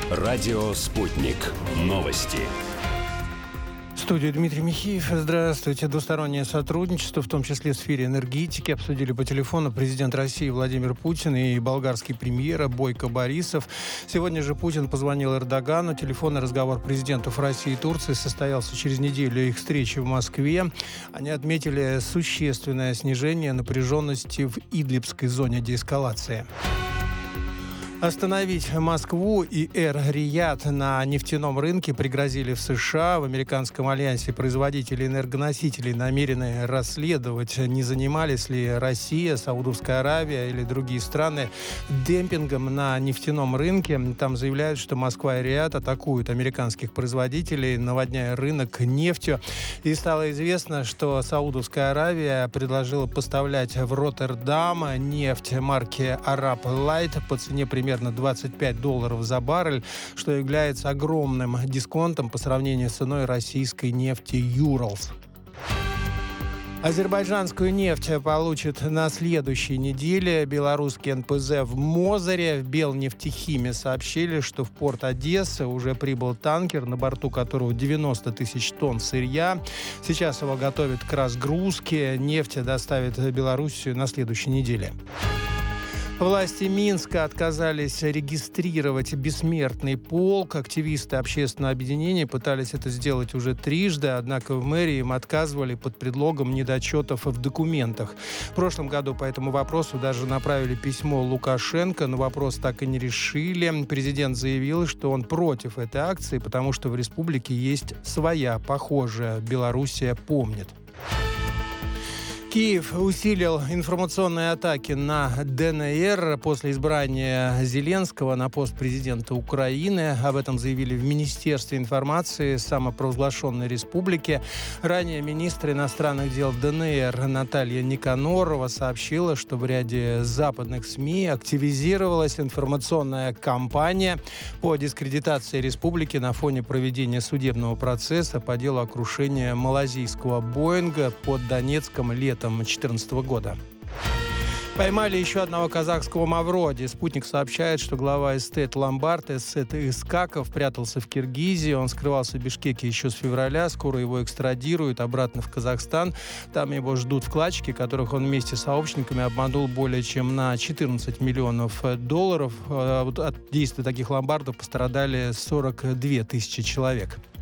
Радио «Спутник». Новости. В студии Дмитрий Михеев. Здравствуйте. Двустороннее сотрудничество, в том числе в сфере энергетики, обсудили по телефону президент России Владимир Путин и болгарский премьер Бойко Борисов. Сегодня же Путин позвонил Эрдогану. Телефонный разговор президентов России и Турции состоялся через неделю их встречи в Москве. Они отметили существенное снижение напряженности в Идлибской зоне деэскалации. Остановить Москву и Эр-Рияд на нефтяном рынке пригрозили в США. В американском альянсе производители энергоносителей намерены расследовать, не занимались ли Россия, Саудовская Аравия или другие страны демпингом на нефтяном рынке. Там заявляют, что Москва и Риад атакуют американских производителей, наводняя рынок нефтью. И стало известно, что Саудовская Аравия предложила поставлять в Роттердам нефть марки Arab Light по цене примерно $25 за баррель, что является огромным дисконтом по сравнению с ценой российской нефти «Юралс». Азербайджанскую нефть получит на следующей неделе. Белорусский НПЗ в Мозыре. В Белнефтехиме сообщили, что в порт Одессы уже прибыл танкер, на борту которого 90 тысяч тонн сырья. Сейчас его готовят к разгрузке. Нефть доставит в Белоруссию на следующей неделе. Власти Минска отказались регистрировать бессмертный полк. Активисты общественного объединения пытались это сделать уже трижды, однако в мэрии им отказывали под предлогом недочетов в документах. В прошлом году по этому вопросу даже направили письмо Лукашенко, но вопрос так и не решили. Президент заявил, что он против этой акции, потому что в республике есть своя, похожая. Белоруссия помнит. Киев усилил информационные атаки на ДНР после избрания Зеленского на пост президента Украины. Об этом заявили в Министерстве информации самопровозглашенной республики. Ранее министр иностранных дел ДНР Наталья Никанорова сообщила, что в ряде западных СМИ активизировалась информационная кампания по дискредитации республики на фоне проведения судебного процесса по делу о крушении малазийского Боинга под Донецком летом 2014 года. Поймали еще одного казахского мавроди. Спутник сообщает, что глава эстет Ломбард Эссет Искаков прятался в Киргизии. Он скрывался в Бишкеке еще с февраля. Скоро его экстрадируют обратно в Казахстан. Там его ждут вкладчики, которых он вместе с сообщниками обманул более чем на $14 миллионов. От действий таких ломбардов пострадали 42 тысячи человек.